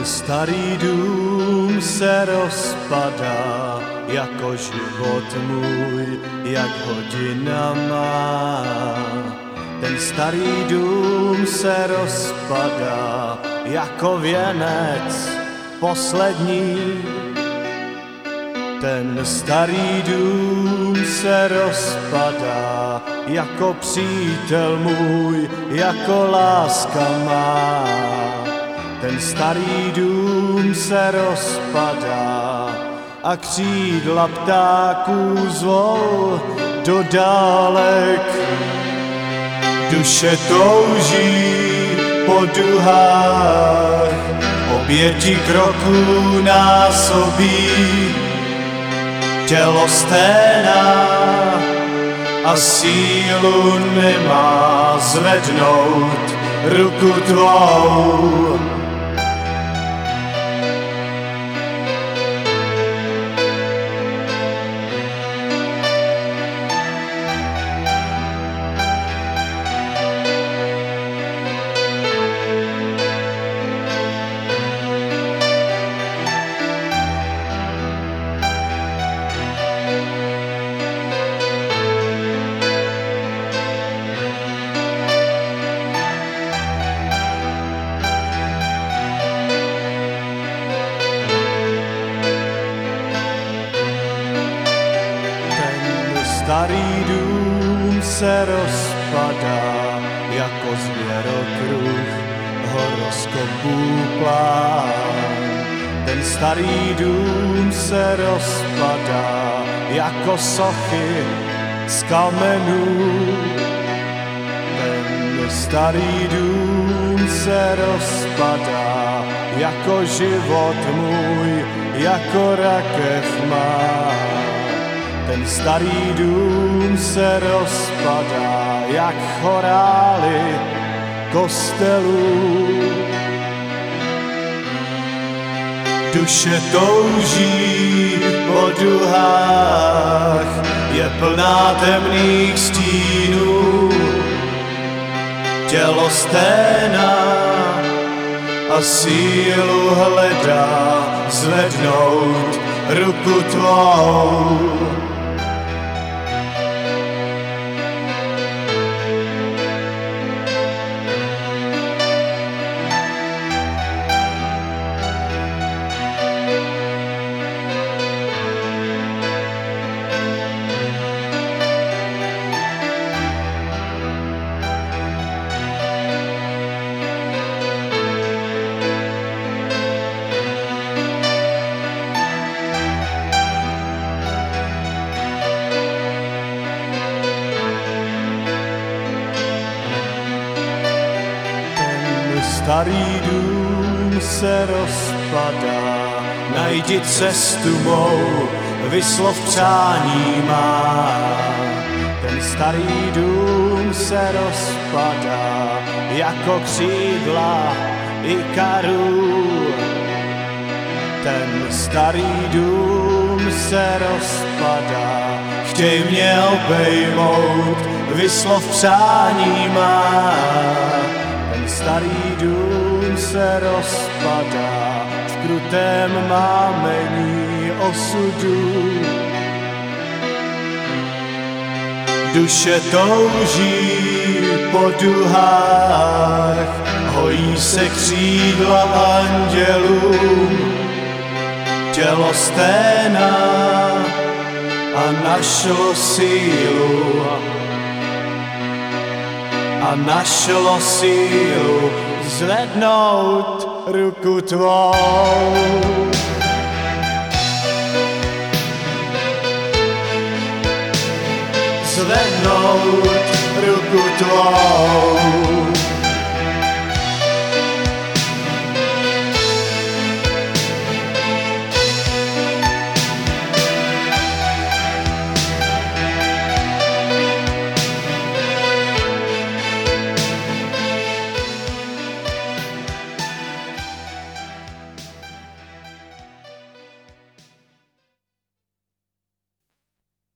starý dům se rozpadá, jako život můj, jak hodina má. Ten starý dům se rozpadá, jako věnec poslední. Ten starý dům se rozpadá, jako přítel můj, jako láska má. Ten starý dům se rozpadá a křídla ptáků zvou do dálek. Duše touží po duhách, oběti kroků násobí. Tělo sténá a sílu nemá zvednout ruku tvou. Starý dům se rozpadá, jako zvěrokruh horoskopů plán. Ten starý dům se rozpadá, jako sochy z kamenů. Ten starý dům se rozpadá, jako život můj, jako rakev má. Ten starý dům se rozpadá, jak chorály kostelů. Duše touží po duhách, je plná temných stínů. Tělo sténá a sílu hledá zvednout ruku tvou. Starý dům se rozpadá, najdi cestu mou, vyslov přání má. Ten starý dům se rozpadá, jako křídla Ikarů. Ten starý dům se rozpadá, chtěj mě obejmout, vyslov přání má. Ten starý dům se rozpadá, v krutém mámení osudu. Duše touží po duhách, hojí se křídla andělům. Tělo sténá a našlo sílu, a našlo sílu zvednout ruku tvou. Zvednout ruku tvou.